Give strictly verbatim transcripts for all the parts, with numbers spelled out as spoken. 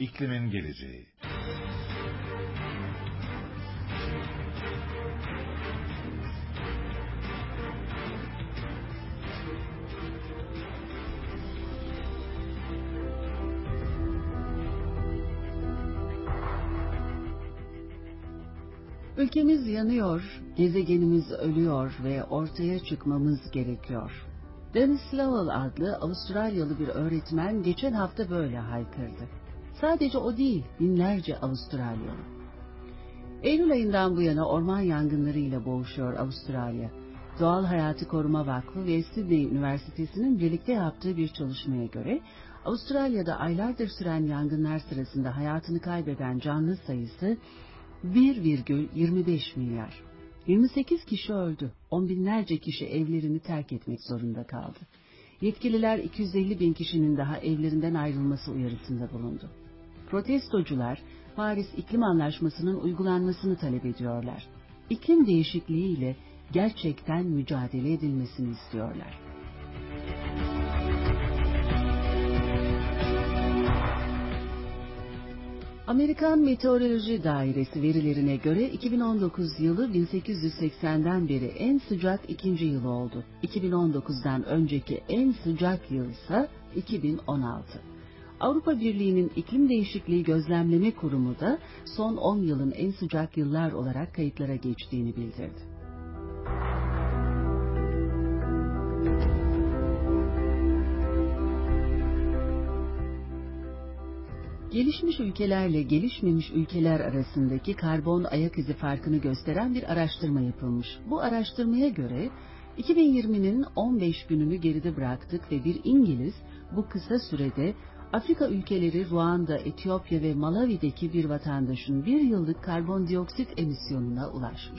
İklimin geleceği. Ülkemiz yanıyor, gezegenimiz ölüyor ve ortaya çıkmamız gerekiyor. Dennis Lowell adlı Avustralyalı bir öğretmen geçen hafta böyle haykırdı. Sadece o değil, binlerce Avustralyalı. Eylül ayından bu yana orman yangınlarıyla boğuşuyor Avustralya. Doğal Hayatı Koruma Vakfı ve Sydney Üniversitesi'nin birlikte yaptığı bir çalışmaya göre, Avustralya'da aylardır süren yangınlar sırasında hayatını kaybeden canlı sayısı bir virgül yirmi beş milyar. yirmi sekiz kişi öldü. On binlerce kişi evlerini terk etmek zorunda kaldı. Yetkililer iki yüz elli bin kişinin daha evlerinden ayrılması uyarısında bulundu. Protestocular Paris İklim Anlaşması'nın uygulanmasını talep ediyorlar. İklim değişikliğiyle gerçekten mücadele edilmesini istiyorlar. Amerikan Meteoroloji Dairesi verilerine göre iki bin on dokuz yılı bin sekiz yüz seksenden beri en sıcak ikinci yıl oldu. iki bin on dokuzdan önceki en sıcak yıl ise iki bin on altı. Avrupa Birliği'nin İklim Değişikliği Gözlemleme Kurumu da son on yılın en sıcak yıllar olarak kayıtlara geçtiğini bildirdi. Gelişmiş ülkelerle gelişmemiş ülkeler arasındaki karbon ayak izi farkını gösteren bir araştırma yapılmış. Bu araştırmaya göre iki bin yirminin on beş gününü geride bıraktık ve bir İngiliz bu kısa sürede Afrika ülkeleri Ruanda, Etiyopya ve Malawi'deki bir vatandaşın bir yıllık karbondioksit emisyonuna ulaşmış.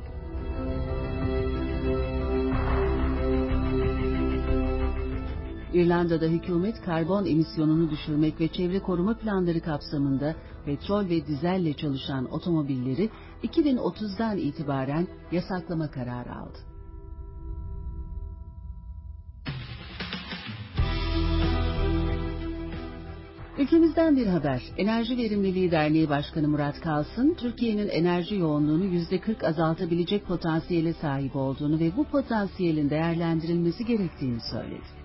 İrlanda'da hükümet karbon emisyonunu düşürmek ve çevre koruma planları kapsamında petrol ve dizelle çalışan otomobilleri iki bin otuzdan itibaren yasaklama kararı aldı. Ülkemizden bir haber. Enerji Verimliliği Derneği Başkanı Murat Kalsın, Türkiye'nin enerji yoğunluğunu yüzde kırk azaltabilecek potansiyele sahip olduğunu ve bu potansiyelin değerlendirilmesi gerektiğini söyledi.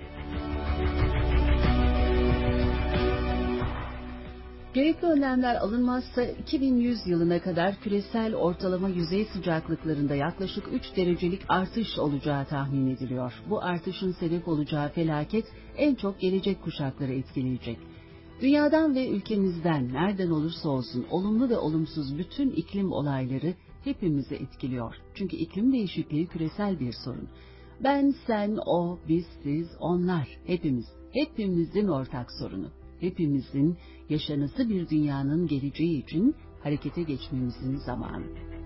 Gerekli önlemler alınmazsa iki bin yüz yılına kadar küresel ortalama yüzey sıcaklıklarında yaklaşık üç derecelik artış olacağı tahmin ediliyor. Bu artışın sebep olacağı felaket en çok gelecek kuşakları etkileyecek. Dünyadan ve ülkemizden nereden olursa olsun olumlu ve olumsuz bütün iklim olayları hepimizi etkiliyor. Çünkü iklim değişikliği küresel bir sorun. Ben, sen, o, biz, siz, onlar, hepimiz, hepimizin ortak sorunu. Hepimizin yaşanası bir dünyanın geleceği için harekete geçmemizin zamanı.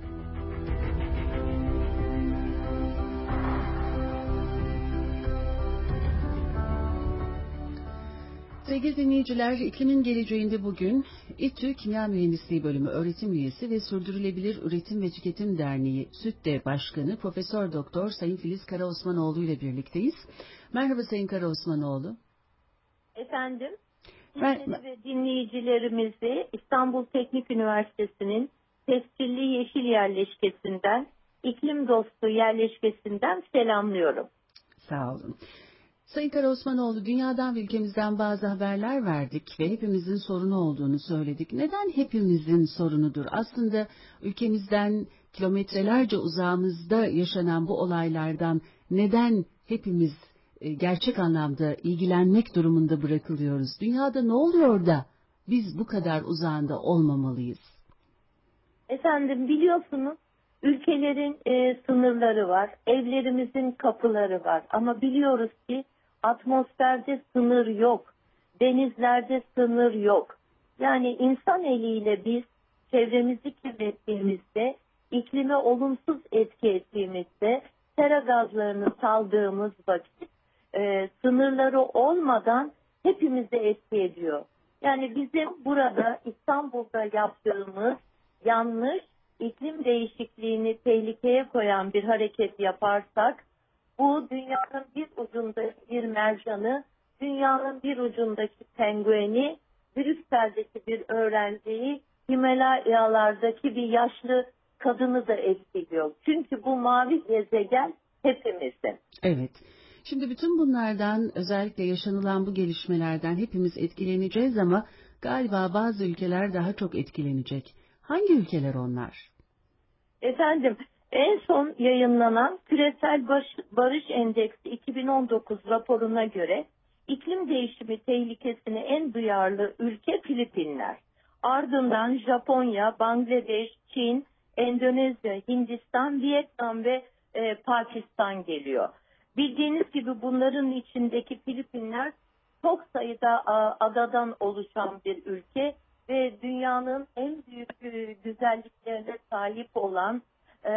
Sevgili dinleyiciler, iklimin geleceğinde bugün İTÜ Kimya Mühendisliği Bölümü öğretim üyesi ve Sürdürülebilir Üretim ve Tüketim Derneği SÜTDE Başkanı Profesör Doktor Sayın Filiz Karaosmanoğlu ile birlikteyiz. Merhaba Sayın Karaosmanoğlu. Efendim? Sizleri ve dinleyicilerimizi İstanbul Teknik Üniversitesi'nin tescilli yeşil yerleşkesinden, iklim dostu yerleşkesinden selamlıyorum. Sağ olun. Sayın Karaosmanoğlu, dünyadan ve ülkemizden bazı haberler verdik ve hepimizin sorunu olduğunu söyledik. Neden hepimizin sorunudur? Aslında ülkemizden kilometrelerce uzağımızda yaşanan bu olaylardan neden hepimiz gerçek anlamda ilgilenmek durumunda bırakılıyoruz? Dünyada ne oluyor da biz bu kadar uzağında olmamalıyız? Efendim, biliyorsunuz ülkelerin e, sınırları var, evlerimizin kapıları var ama biliyoruz ki atmosferde sınır yok, denizlerde sınır yok. Yani insan eliyle biz çevremizi kirlettiğimizde, iklime olumsuz etki ettiğimizde, sera gazlarını saldığımız vakit e, sınırları olmadan hepimize etki ediyor. Yani bizim burada İstanbul'da yaptığımız yanlış, iklim değişikliğini tehlikeye koyan bir hareket yaparsak, bu dünyanın bir ucundaki bir mercanı, dünyanın bir ucundaki pengueni Brüksel'deki bir öğrenciyi, Himalayalardaki bir yaşlı kadını da etkiliyor. Çünkü bu mavi gezegen hepimizin. Evet. Şimdi bütün bunlardan, özellikle yaşanılan bu gelişmelerden hepimiz etkileneceğiz ama galiba bazı ülkeler daha çok etkilenecek. Hangi ülkeler onlar? Efendim, en son yayınlanan Küresel Barış Endeksi iki bin on dokuz raporuna göre iklim değişimi tehlikesine en duyarlı ülke Filipinler. Ardından Japonya, Bangladeş, Çin, Endonezya, Hindistan, Vietnam ve e, Pakistan geliyor. Bildiğiniz gibi bunların içindeki Filipinler çok sayıda a, adadan oluşan bir ülke ve dünyanın en büyük e, güzelliklerine sahip olan, e,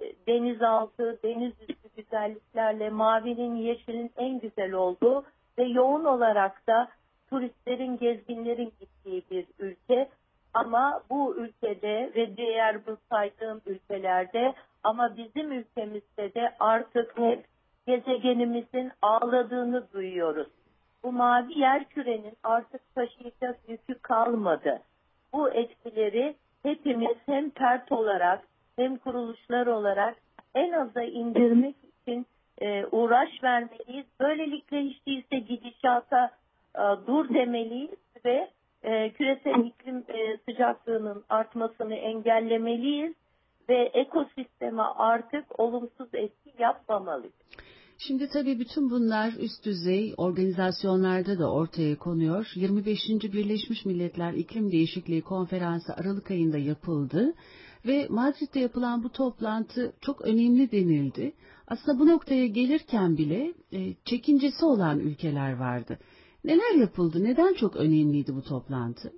denizaltı, denizüstü güzelliklerle mavinin, yeşilin en güzel olduğu ve yoğun olarak da turistlerin, gezginlerin gittiği bir ülke. Ama bu ülkede ve diğer bu saydığım ülkelerde, ama bizim ülkemizde de artık hep gezegenimizin ağladığını duyuyoruz. Bu mavi yerkürenin artık taşıyacak yükü kalmadı. Bu etkileri hepimiz hem fert olarak hem kuruluşlar olarak en aza indirmek için e, uğraş vermeliyiz. Böylelikle hiç değilse gidişata e, dur demeliyiz ve e, küresel iklim e, sıcaklığının artmasını engellemeliyiz ve ekosisteme artık olumsuz etki yapmamalıyız. Şimdi tabii bütün bunlar üst düzey organizasyonlarda da ortaya konuyor. yirmi beşinci Birleşmiş Milletler İklim Değişikliği Konferansı Aralık ayında yapıldı ve Madrid'de yapılan bu toplantı çok önemli denildi. Aslında bu noktaya gelirken bile e, çekincesi olan ülkeler vardı. Neler yapıldı? Neden çok önemliydi bu toplantı?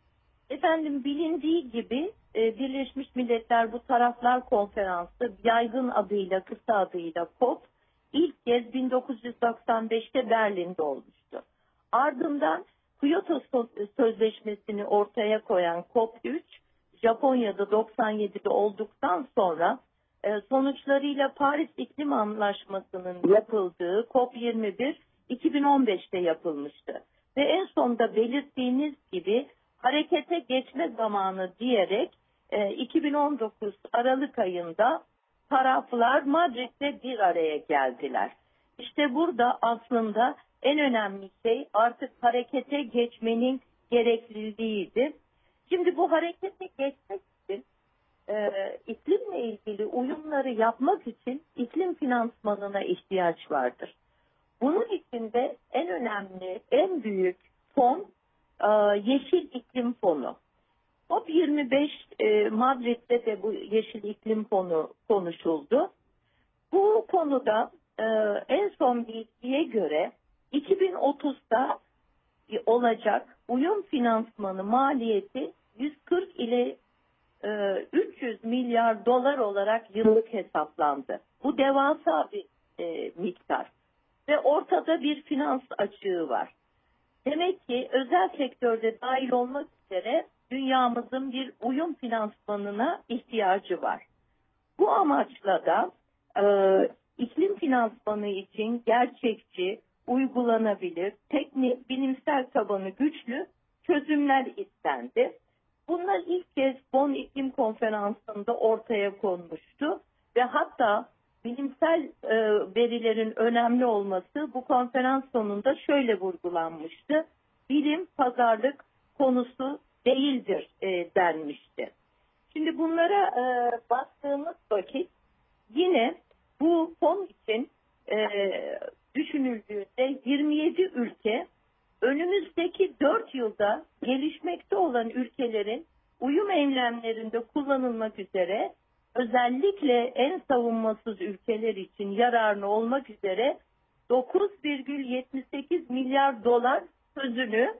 Efendim, bilindiği gibi Birleşmiş Milletler bu Taraflar Konferansı, yaygın adıyla, kısa adıyla COP, ilk kez bin dokuz yüz doksan beşte Berlin'de olmuştu. Ardından Kyoto Sözleşmesi'ni ortaya koyan COP üç, Japonya'da doksan yedide olduktan sonra sonuçlarıyla Paris İklim Anlaşması'nın yapıldığı COP yirmi bir iki bin on beşte yapılmıştı. Ve en sonda belirttiğiniz gibi harekete geçme zamanı diyerek iki bin on dokuz Aralık ayında taraflar Madrid'de bir araya geldiler. İşte burada aslında en önemli şey artık harekete geçmenin gerekliliğiydi. Şimdi bu harekete geçmek için e, iklimle ilgili uyumları yapmak için iklim finansmanına ihtiyaç vardır. Bunun için de en önemli, en büyük fon e, Yeşil İklim Fonu. COP yirmi beş e, Madrid'de de bu Yeşil İklim Fonu konuşuldu. Bu konuda e, en son bilgiye göre iki bin otuzda olacak uyum finansmanı maliyeti yüz kırk ile e, üç yüz milyar dolar olarak yıllık hesaplandı. Bu devasa bir e, miktar ve ortada bir finans açığı var. Demek ki özel sektörde dahil olmak üzere dünyamızın bir uyum finansmanına ihtiyacı var. Bu amaçla da e, iklim finansmanı için gerçekçi, uygulanabilir, teknik, bilimsel tabanı güçlü çözümler istendi. Bunlar ilk kez Bonn İklim Konferansı'nda ortaya konmuştu ve hatta bilimsel e, verilerin önemli olması bu konferans sonunda şöyle vurgulanmıştı: bilim pazarlık konusu değildir e, denmişti. Şimdi bunlara e, baktığımız vakit yine bu fon için e, düşünüldüğünde yirmi yedi ülke önümüzdeki dört yılda gelişmekte olan ülkelerin uyum eylemlerinde kullanılmak üzere, özellikle en savunmasız ülkeler için yararlı olmak üzere dokuz virgül yetmiş sekiz milyar dolar sözünü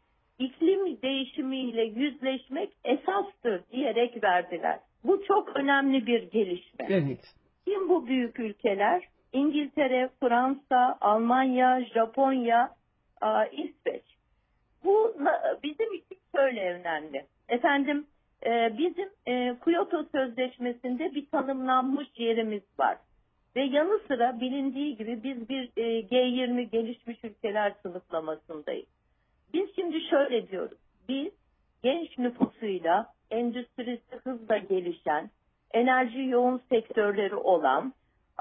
iklim değişimiyle yüzleşmek esastır diyerek verdiler. Bu çok önemli bir gelişme. Evet. Kim bu büyük ülkeler? İngiltere, Fransa, Almanya, Japonya, İsveç. Bu bizim için şöyle önemli. Efendim, bizim Kyoto Sözleşmesi'nde bir tanımlanmış yerimiz var. Ve yanı sıra bilindiği gibi biz bir G yirmi gelişmiş ülkeler sınıflamasındayız. Biz şimdi şöyle diyoruz: biz genç nüfusuyla, endüstrisi hızla gelişen, enerji yoğun sektörleri olan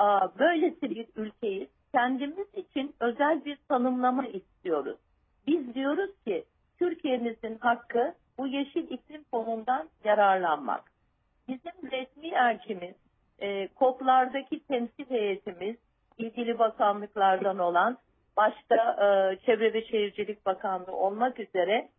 böylesi bir ülkeyiz. Kendimiz için özel bir tanımlama istiyoruz. Biz diyoruz ki Türkiye'mizin hakkı bu yeşil iklim fonundan yararlanmak. Bizim resmi elçimiz, e, COP'lardaki temsil heyetimiz, ilgili bakanlıklardan olan, başta e, Çevre ve Şehircilik Bakanlığı olmak üzere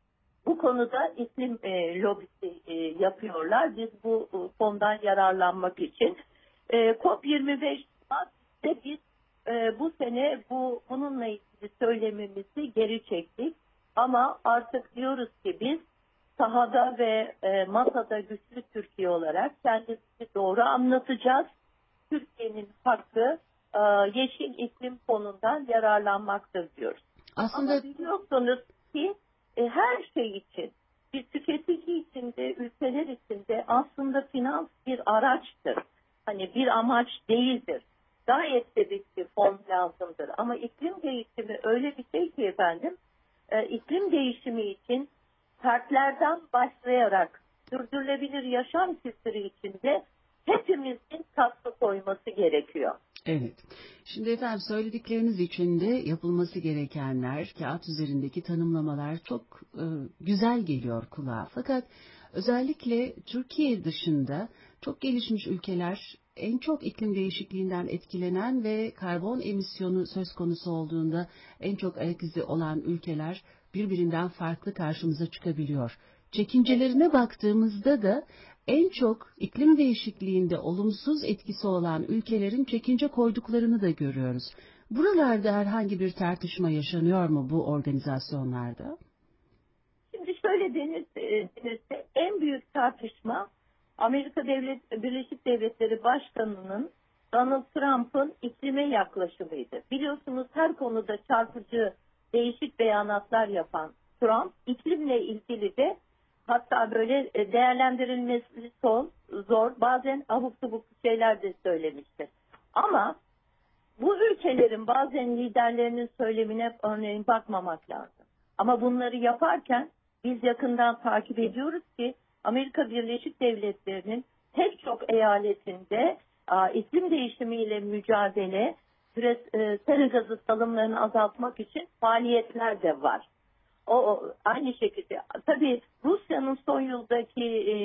bu konuda iklim e, lobisi e, yapıyorlar. Biz bu e, fondan yararlanmak için. E, COP yirmi beşte biz e, bu sene bu bununla ilgili söylememizi geri çektik. Ama artık diyoruz ki biz sahada ve e, masada güçlü Türkiye olarak kendimizi doğru anlatacağız. Türkiye'nin hakkı e, yeşil iklim fonundan yararlanmaktır diyoruz. Aslında ama biliyorsunuz ki e, her şey için, bir tüketici için de ülkeler için de aslında finans bir araçtır. Hani bir amaç değildir. Gayet tabii ki fon lazımdır. Ama iklim değişimi öyle bir şey ki efendim, e, iklim değişimi için fertlerden başlayarak sürdürülebilir yaşam kültürü içinde hepimizin katkı koyması gerekiyor. Evet. Şimdi efendim söyledikleriniz içinde yapılması gerekenler, kağıt üzerindeki tanımlamalar çok e, güzel geliyor kulağa. Fakat özellikle Türkiye dışında çok gelişmiş ülkeler en çok iklim değişikliğinden etkilenen ve karbon emisyonu söz konusu olduğunda en çok ayak izi olan ülkeler birbirinden farklı karşımıza çıkabiliyor. Çekincelerine baktığımızda da en çok iklim değişikliğinde olumsuz etkisi olan ülkelerin çekince koyduklarını da görüyoruz. Buralarda herhangi bir tartışma yaşanıyor mu bu organizasyonlarda? Şimdi şöyle denirse en büyük tartışma Amerika Devlet, Birleşik Devletleri Başkanı'nın Donald Trump'ın iklime yaklaşımıydı. Biliyorsunuz her konuda çarpıcı değişik beyanatlar yapan Trump iklimle ilgili de hatta böyle değerlendirilmesi zor, zor bazen abuk subuk şeyler de söylemiştir. Ama bu ülkelerin bazen liderlerinin söylemine örneğin bakmamak lazım. Ama bunları yaparken biz yakından takip ediyoruz ki Amerika Birleşik Devletleri'nin pek çok eyaletinde a, iklim değişimiyle mücadele, süre, e, sera gazı salımlarını azaltmak için faaliyetler de var. O, o aynı şekilde tabii Rusya'nın son yıldaki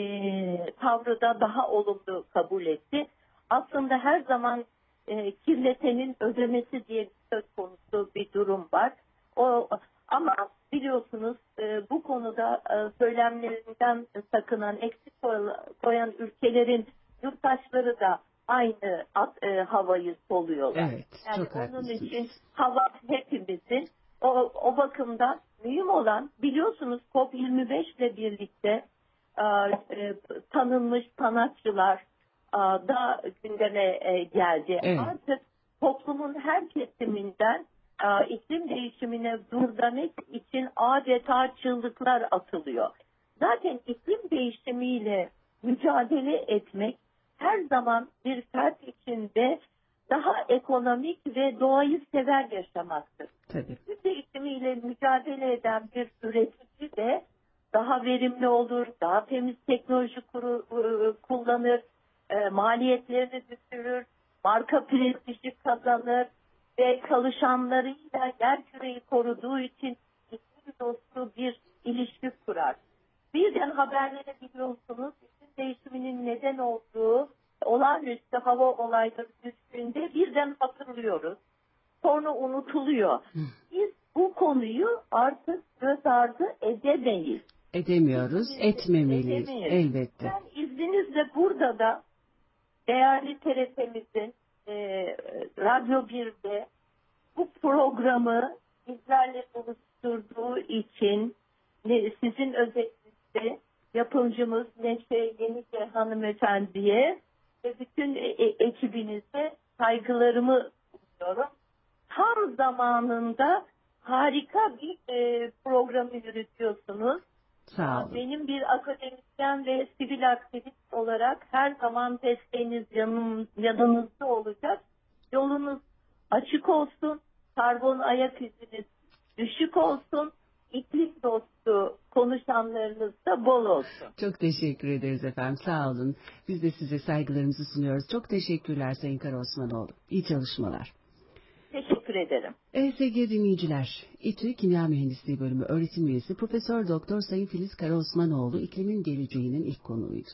e, tavrı da daha olumlu kabul etti. Aslında her zaman e, kirletenin ödemesi diye bir söz konusu bir durum var. O ama biliyorsunuz e, bu konuda e, söylemlerinden sakınan, eksik koyan ülkelerin yurttaşları da aynı at, e, havayı soluyorlar. Evet, yani çok onun haklısınız. için hava hepimizin. O, o bakımdan mühim olan biliyorsunuz COP yirmi beş ile birlikte e, e, tanınmış sanatçılar e, da gündeme e, geldi. Evet. Artık toplumun her kesiminden e, iklim değişimine dur demek için adeta çığlıklar atılıyor. Zaten iklim değişimiyle mücadele etmek her zaman bir fert içinde daha ekonomik ve doğayı sever yaşamaktır. Tabii. İklim değişimiyle mücadele eden bir üretici de daha verimli olur, daha temiz teknoloji kuru, kullanır, e, maliyetlerini düşürür, marka prestiji kazanır ve çalışanlarıyla yer küreyi koruduğu için iklim dostu bir ilişki kurar. Birden haberlere biliyorsunuz iklim değişiminin neden olduğu olağanüstü hava olayları düştüğünde birden hatırlıyoruz. Sonra unutuluyor. Biz bu konuyu artık göz ardı edemeyiz. Edemiyoruz, etmemeliyiz Edemeyiz. elbette. Ben izninizle burada da değerli T R T'mizin e, Radyo bir'de bu programı bizlerle buluşturduğu için ne, sizin özellikle yapımcımız Neşe Yenice hanımefendiye ve bütün e, e, ekibinize saygılarımı sunuyorum. Tam zamanında harika bir e, programı yürütüyorsunuz. Sağ olun. Benim bir akademisyen ve sivil aktivist olarak her zaman desteğiniz yanım, yanınızda olacak. Yolunuz açık olsun, karbon ayak iziniz düşük olsun, iklim dostu konuşanlarınız da bol olsun. Çok teşekkür ederiz efendim. Sağ olun. Biz de size saygılarımızı sunuyoruz. Çok teşekkürler Sayın Karaosmanoğlu. İyi çalışmalar. Teşekkür ederim. Evet sevgili dinleyiciler, İTÜ Kimya Mühendisliği Bölümü öğretim üyesi Profesör Doktor Sayın Filiz Karaosmanoğlu iklimin geleceğinin ilk konuğuydu.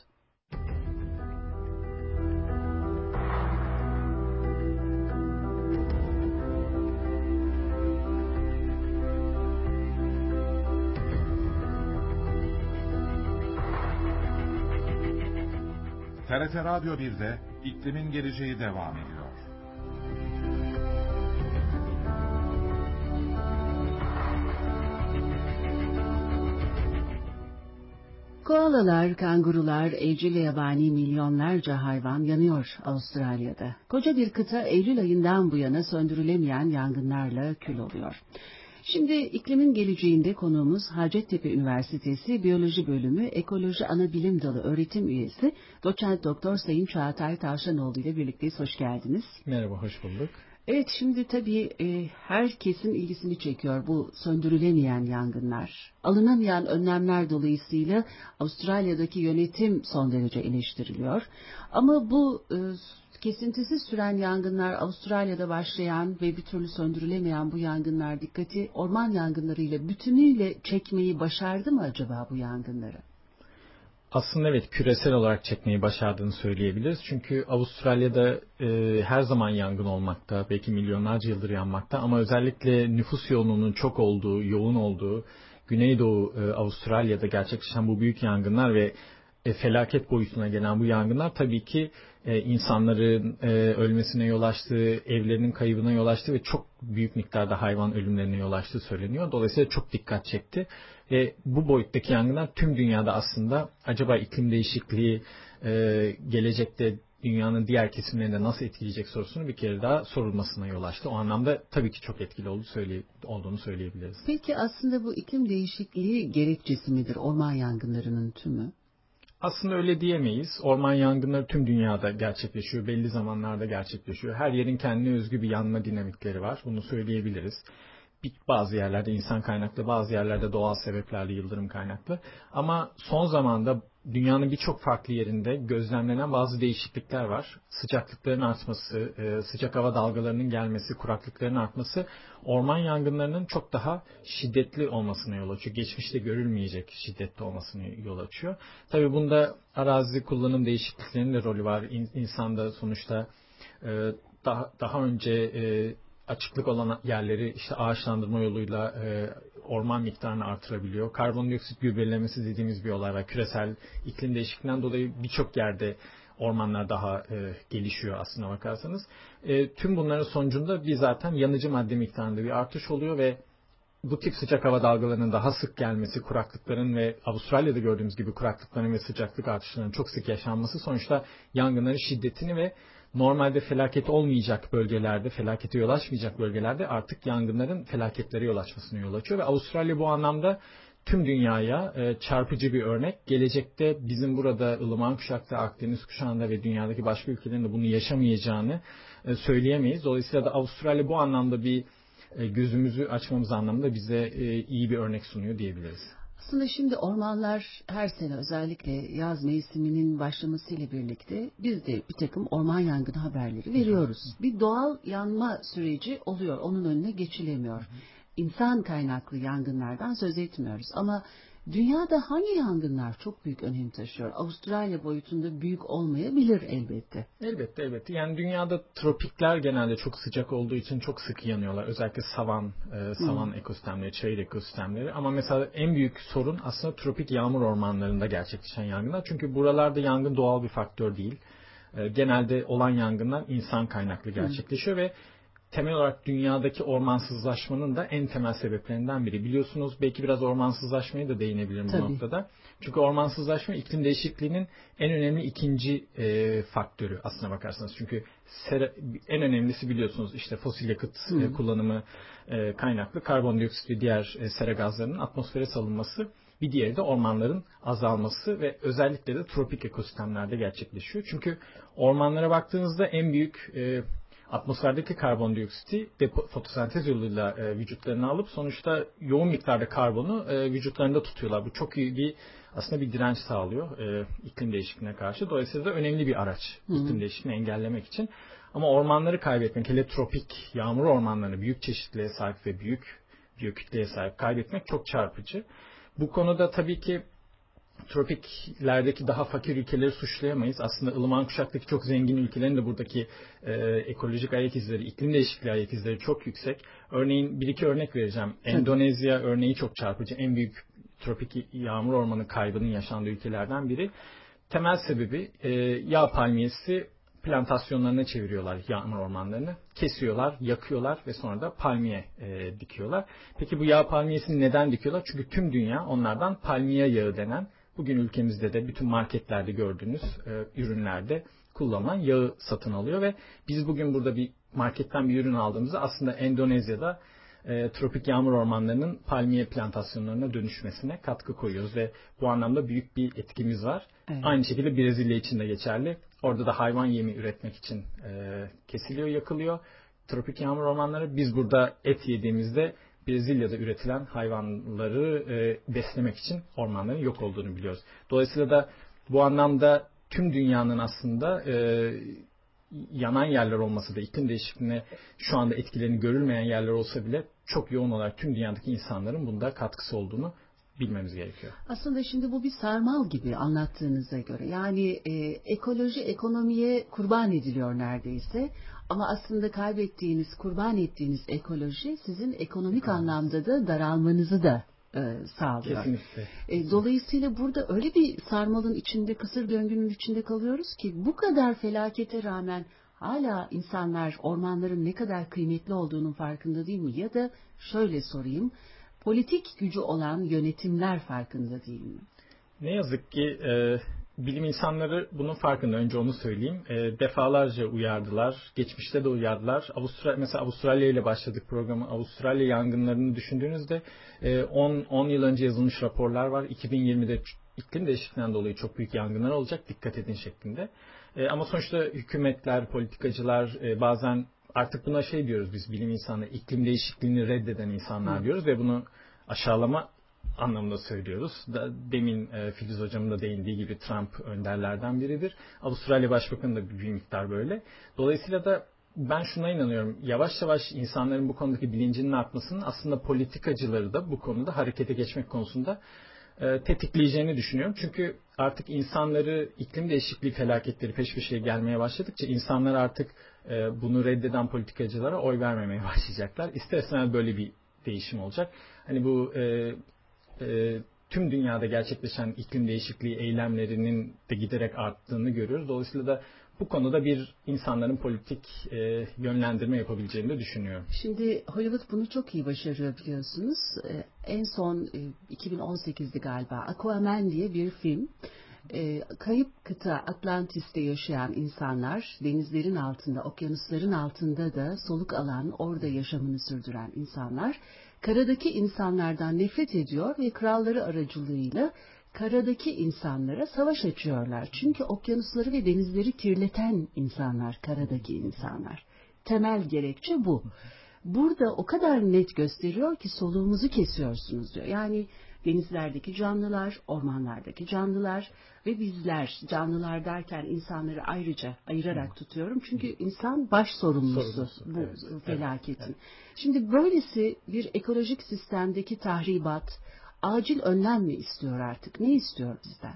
T R T Radyo bir'de iklimin geleceği devam ediyor. Koalalar, kangurular, evcil ve yabani milyonlarca hayvan yanıyor Avustralya'da. Koca bir kıta Eylül ayından bu yana söndürülemeyen yangınlarla kül oluyor. Şimdi iklimin geleceğinde konuğumuz Hacettepe Üniversitesi Biyoloji Bölümü Ekoloji Anabilim Dalı öğretim üyesi Doçent Doktor Sayın Çağatay Tavşanoğlu ile birlikteyiz. Hoş geldiniz. Merhaba, hoş bulduk. Evet, şimdi tabii e, herkesin ilgisini çekiyor bu söndürülemeyen yangınlar. Alınamayan önlemler dolayısıyla Avustralya'daki yönetim son derece eleştiriliyor. Ama bu e, kesintisiz süren yangınlar, Avustralya'da başlayan ve bir türlü söndürülemeyen bu yangınlar dikkati orman yangınlarıyla bütünüyle çekmeyi başardı mı acaba bu yangınları? Aslında evet, küresel olarak çekmeyi başardığını söyleyebiliriz. Çünkü Avustralya'da e, her zaman yangın olmakta, belki milyonlarca yıldır yanmakta ama özellikle nüfus yoğunluğunun çok olduğu, yoğun olduğu Güneydoğu e, Avustralya'da gerçekleşen bu büyük yangınlar ve e, felaket boyutuna gelen bu yangınlar tabii ki e, insanların e, ölmesine yol açtı, evlerinin kaybına yol açtı ve çok büyük miktarda hayvan ölümlerine yol açtığı söyleniyor. Dolayısıyla çok dikkat çekti. Ve bu boyuttaki yangınlar tüm dünyada aslında acaba iklim değişikliği e, gelecekte dünyanın diğer kesimlerinde nasıl etkileyecek sorusunu bir kere daha sorulmasına yol açtı. O anlamda tabii ki çok etkili oldu, söyle, olduğunu söyleyebiliriz. Peki aslında bu iklim değişikliği gerekçesi midir orman yangınlarının tümü? Aslında öyle diyemeyiz. Orman yangınları tüm dünyada gerçekleşiyor, belli zamanlarda gerçekleşiyor. Her yerin kendine özgü bir yanma dinamikleri var, bunu söyleyebiliriz. Bazı yerlerde insan kaynaklı, bazı yerlerde doğal sebeplerle yıldırım kaynaklı. Ama son zamanda dünyanın birçok farklı yerinde gözlemlenen bazı değişiklikler var. Sıcaklıkların artması, sıcak hava dalgalarının gelmesi, kuraklıkların artması orman yangınlarının çok daha şiddetli olmasına yol açıyor. Geçmişte görülmeyecek şiddetli olmasına yol açıyor. Tabii bunda arazi kullanım değişikliklerinin de rolü var. İnsanda sonuçta daha, daha önce açıklık olan yerleri işte ağaçlandırma yoluyla e, orman miktarını artırabiliyor. Karbondioksit gübrelemesi dediğimiz bir olay var. Küresel iklim değişikliğinden dolayı birçok yerde ormanlar daha e, gelişiyor aslına bakarsanız. E, tüm bunların sonucunda bir zaten yanıcı madde miktarında bir artış oluyor ve bu tip sıcak hava dalgalarının daha sık gelmesi, kuraklıkların ve Avustralya'da gördüğümüz gibi kuraklıkların ve sıcaklık artışlarının çok sık yaşanması sonuçta yangınların şiddetini ve normalde felaket olmayacak bölgelerde, felakete yol açmayacak bölgelerde artık yangınların felaketlere yol açmasına yol açıyor. Ve Avustralya bu anlamda tüm dünyaya e, çarpıcı bir örnek. Gelecekte bizim burada ılıman kuşakta, Akdeniz kuşağında ve dünyadaki başka ülkelerin de bunu yaşamayacağını e, söyleyemeyiz. Dolayısıyla da Avustralya bu anlamda bir e, gözümüzü açmamız anlamında bize e, iyi bir örnek sunuyor diyebiliriz. Aslında şimdi ormanlar her sene özellikle yaz mevsiminin başlamasıyla birlikte biz de bir takım orman yangını haberleri veriyoruz. Bir doğal yanma süreci oluyor, onun önüne geçilemiyor. İnsan kaynaklı yangınlardan söz etmiyoruz ama dünyada hangi yangınlar çok büyük önem taşıyor? Avustralya boyutunda büyük olmayabilir elbette. Elbette, elbette. Yani dünyada tropikler genelde çok sıcak olduğu için çok sık yanıyorlar. Özellikle savan, e, savan hmm. ekosistemleri, çayır ekosistemleri. Ama mesela en büyük sorun aslında tropik yağmur ormanlarında gerçekleşen yangınlar. Çünkü buralarda yangın doğal bir faktör değil. E, genelde olan yangınlar insan kaynaklı gerçekleşiyor hmm. ve temel olarak dünyadaki ormansızlaşmanın da en temel sebeplerinden biri. Biliyorsunuz belki biraz ormansızlaşmaya da değinebilirim bu Tabii. noktada. Çünkü ormansızlaşma iklim değişikliğinin en önemli ikinci e, faktörü aslına bakarsanız. Çünkü sera, en önemlisi biliyorsunuz işte fosil yakıt e, kullanımı e, kaynaklı karbondioksit ve diğer e, sera gazlarının atmosfere salınması. Bir diğeri de ormanların azalması ve özellikle de tropik ekosistemlerde gerçekleşiyor. Çünkü ormanlara baktığınızda en büyük e, atmosferdeki karbondioksiti depo, fotosentez yoluyla e, vücutlarına alıp sonuçta yoğun miktarda karbonu e, vücutlarında tutuyorlar. Bu çok iyi bir aslında bir direnç sağlıyor e, iklim değişikliğine karşı. Dolayısıyla da önemli bir araç Hı-hı. iklim değişikliğini engellemek için. Ama ormanları kaybetmek, hele tropik yağmur ormanlarını büyük çeşitliliğe sahip ve büyük biyokütleye sahip kaybetmek çok çarpıcı. Bu konuda tabii ki tropiklerdeki daha fakir ülkeleri suçlayamayız. Aslında ılıman kuşaktaki çok zengin ülkelerin de buradaki e, ekolojik ayak izleri, iklim değişikliği ayak izleri çok yüksek. Örneğin bir iki örnek vereceğim. Tabii. Endonezya örneği çok çarpıcı. En büyük tropik yağmur ormanı kaybının yaşandığı ülkelerden biri. Temel sebebi e, yağ palmiyesi plantasyonlarına çeviriyorlar yağmur ormanlarını. Kesiyorlar, yakıyorlar ve sonra da palmiye e, dikiyorlar. Peki bu yağ palmiyesini neden dikiyorlar? Çünkü tüm dünya onlardan palmiye yağı denen, bugün ülkemizde de bütün marketlerde gördüğünüz e, ürünlerde kullanılan yağı satın alıyor ve biz bugün burada bir marketten bir ürün aldığımızda aslında Endonezya'da e, tropik yağmur ormanlarının palmiye plantasyonlarına dönüşmesine katkı koyuyoruz ve bu anlamda büyük bir etkimiz var. Evet. Aynı şekilde Brezilya için de geçerli. Orada da hayvan yemi üretmek için e, kesiliyor, yakılıyor tropik yağmur ormanları. Biz burada et yediğimizde Brezilya'da üretilen hayvanları e, beslemek için ormanların yok olduğunu biliyoruz. Dolayısıyla da bu anlamda tüm dünyanın aslında e, yanan yerler olmasa da iklim değişikliğine şu anda etkilerini görülmeyen yerler olsa bile çok yoğun olarak tüm dünyadaki insanların bunda katkısı olduğunu bilmemiz gerekiyor. Aslında şimdi bu bir sarmal gibi anlattığınıza göre. Yani e, ekoloji ekonomiye kurban ediliyor neredeyse. Ama aslında kaybettiğiniz, kurban ettiğiniz ekoloji sizin ekonomik evet. anlamda da daralmanızı da e, sağlıyor. Kesinlikle. E, dolayısıyla burada öyle bir sarmalın içinde, kısır döngünün içinde kalıyoruz ki bu kadar felakete rağmen hala insanlar ormanların ne kadar kıymetli olduğunun farkında değil mi? Ya da şöyle sorayım, politik gücü olan yönetimler farkında değil mi? Ne yazık ki e, bilim insanları bunun farkında. Önce onu söyleyeyim. E, defalarca uyardılar. Geçmişte de uyardılar. Avustralya, mesela Avustralya ile başladık programı. Avustralya yangınlarını düşündüğünüzde on yıl önce yazılmış raporlar var. iki bin yirmide iklim değişikliğinden dolayı çok büyük yangınlar olacak. Dikkat edin şeklinde. E, ama sonuçta hükümetler, politikacılar e, bazen artık buna şey diyoruz biz bilim insanları, iklim değişikliğini reddeden insanlar Hı. diyoruz ve bunu aşağılama anlamda söylüyoruz. Demin e, Filiz Hocam'ın da değindiği gibi Trump önderlerden biridir. Avustralya Başbakanı da bir miktar böyle. Dolayısıyla da ben şuna inanıyorum. Yavaş yavaş insanların bu konudaki bilincinin artmasının aslında politikacıları da bu konuda harekete geçmek konusunda e, tetikleyeceğini düşünüyorum. Çünkü artık insanları iklim değişikliği felaketleri peş peşe gelmeye başladıkça insanlar artık e, bunu reddeden politikacılara oy vermemeye başlayacaklar. İster istemez böyle bir değişim olacak. Hani bu e, e, tüm dünyada gerçekleşen iklim değişikliği eylemlerinin de giderek arttığını görüyoruz. Dolayısıyla da bu konuda bir insanların politik e, yönlendirme yapabileceğini de düşünüyorum. Şimdi Hollywood bunu çok iyi başarıyor biliyorsunuz. E, en son e, iki bin on sekizdi galiba Aquaman diye bir film. E, kayıp kıta Atlantis'te yaşayan insanlar, denizlerin altında, okyanusların altında da soluk alan, orada yaşamını sürdüren insanlar, karadaki insanlardan nefret ediyor ve kralları aracılığıyla karadaki insanlara savaş açıyorlar. Çünkü okyanusları ve denizleri kirleten insanlar, karadaki insanlar. Temel gerekçe bu. Burada o kadar net gösteriyor ki soluğumuzu kesiyorsunuz diyor. Yani denizlerdeki canlılar, ormanlardaki canlılar ve bizler, canlılar derken insanları ayrıca ayırarak tutuyorum. Çünkü insan baş sorumlusu, sorumlusu bu evet, felaketin. Evet, evet. Şimdi böylesi bir ekolojik sistemdeki tahribat acil önlem mi istiyor artık? Ne istiyor bizden?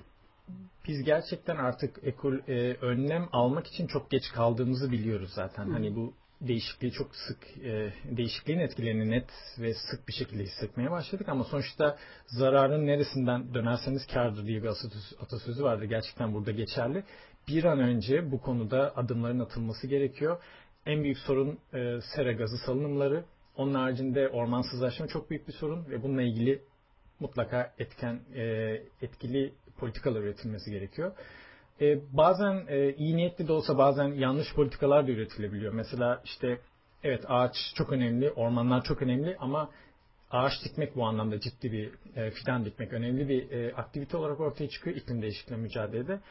Biz gerçekten artık ekol, e, önlem almak için çok geç kaldığımızı biliyoruz zaten. Hı. Hani bu değişikliği çok sık, e, değişikliğin etkilerini net ve sık bir şekilde hissetmeye başladık ama sonuçta zararın neresinden dönerseniz kârdır diye bir atasözü vardır. Gerçekten burada geçerli. Bir an önce bu konuda adımların atılması gerekiyor. En büyük sorun e, sera gazı salınımları. Onun haricinde ormansızlaşma çok büyük bir sorun ve bununla ilgili mutlaka etken, e, etkili politikalar üretilmesi gerekiyor. Ee, bazen e, iyi niyetli de olsa bazen yanlış politikalar da üretilebiliyor. Mesela işte evet ağaç çok önemli, ormanlar çok önemli ama ağaç dikmek bu anlamda ciddi bir e, fidan dikmek önemli bir e, aktivite olarak ortaya çıkıyor iklim değişikliği mücadelede.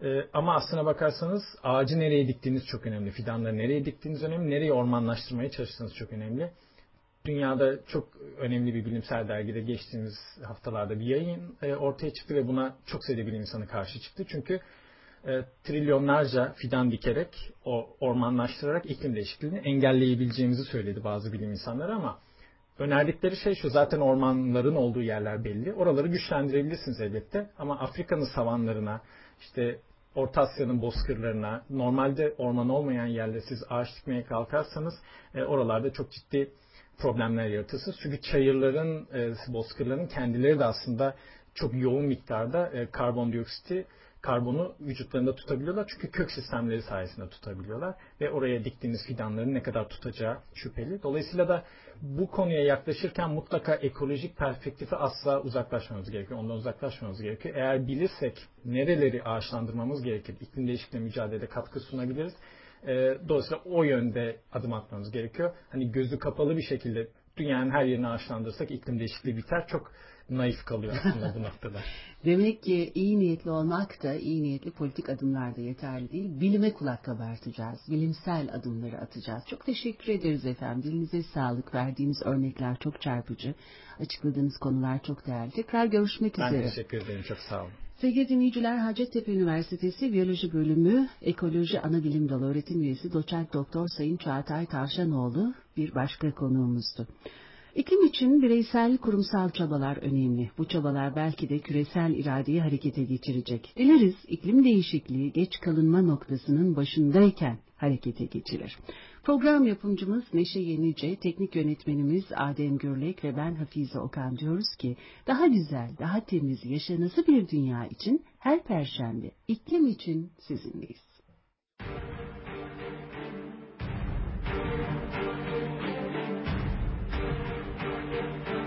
Ee, ama aslına bakarsanız ağacı nereye diktiğiniz çok önemli. Fidanları nereye diktiğiniz önemli. Nereye ormanlaştırmaya çalıştığınız çok önemli. Dünyada çok önemli bir bilimsel dergide geçtiğimiz haftalarda bir yayın e, ortaya çıktı ve buna çok sayıda bilim insanı karşı çıktı. Çünkü e, trilyonlarca fidan dikerek, o ormanlaştırarak iklim değişikliğini engelleyebileceğimizi söyledi bazı bilim insanları ama önerdikleri şey şu: zaten ormanların olduğu yerler belli. Oraları güçlendirebilirsiniz elbette ama Afrika'nın savanlarına, işte Orta Asya'nın bozkırlarına, normalde orman olmayan yerlere siz ağaç dikmeye kalkarsanız e, oralarda çok ciddi problemler yaratırsınız. Çünkü çayırların, e, bozkırların kendileri de aslında çok yoğun miktarda e, karbondioksiti, karbonu vücutlarında tutabiliyorlar. Çünkü kök sistemleri sayesinde tutabiliyorlar. Ve oraya diktiğiniz fidanların ne kadar tutacağı şüpheli. Dolayısıyla da bu konuya yaklaşırken mutlaka ekolojik perspektife asla uzaklaşmamız gerekiyor. Ondan uzaklaşmamamız gerekiyor. Eğer bilirsek nereleri ağaçlandırmamız gerekir, iklim değişikliğine mücadelede katkı sunabiliriz. E, dolayısıyla o yönde adım atmamız gerekiyor. Hani gözü kapalı bir şekilde dünyanın her yerini ağaçlandırırsak iklim değişikliği biter. Çok naif kalıyor aslında bu noktada. Demek ki iyi niyetli olmak da, iyi niyetli politik adımlar da yeterli değil. Bilime kulak kabartacağız. Bilimsel adımları atacağız. Çok teşekkür ederiz efendim. Dilinize sağlık. Verdiğiniz örnekler çok çarpıcı. Açıkladığınız konular çok değerli. Tekrar görüşmek ben üzere. Ben teşekkür ederim. Çok sağ olun. Sevgili dinleyiciler, Hacettepe Üniversitesi Biyoloji Bölümü Ekoloji Anabilim Dalı Öğretim Üyesi Doçent Doktor Sayın Çağatay Tavşanoğlu bir başka konuğumuzdu. İklim için bireysel, kurumsal çabalar önemli. Bu çabalar belki de küresel iradeyi harekete geçirecek. Dileriz iklim değişikliği geç kalınma noktasının başındayken harekete geçirir. Program yapımcımız Neşe Yenice, teknik yönetmenimiz Adem Gürlek ve ben Hafize Okan diyoruz ki daha güzel, daha temiz, yaşanası bir dünya için her Perşembe iklim için sizinleyiz.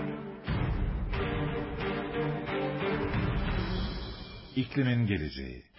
İklimin geleceği.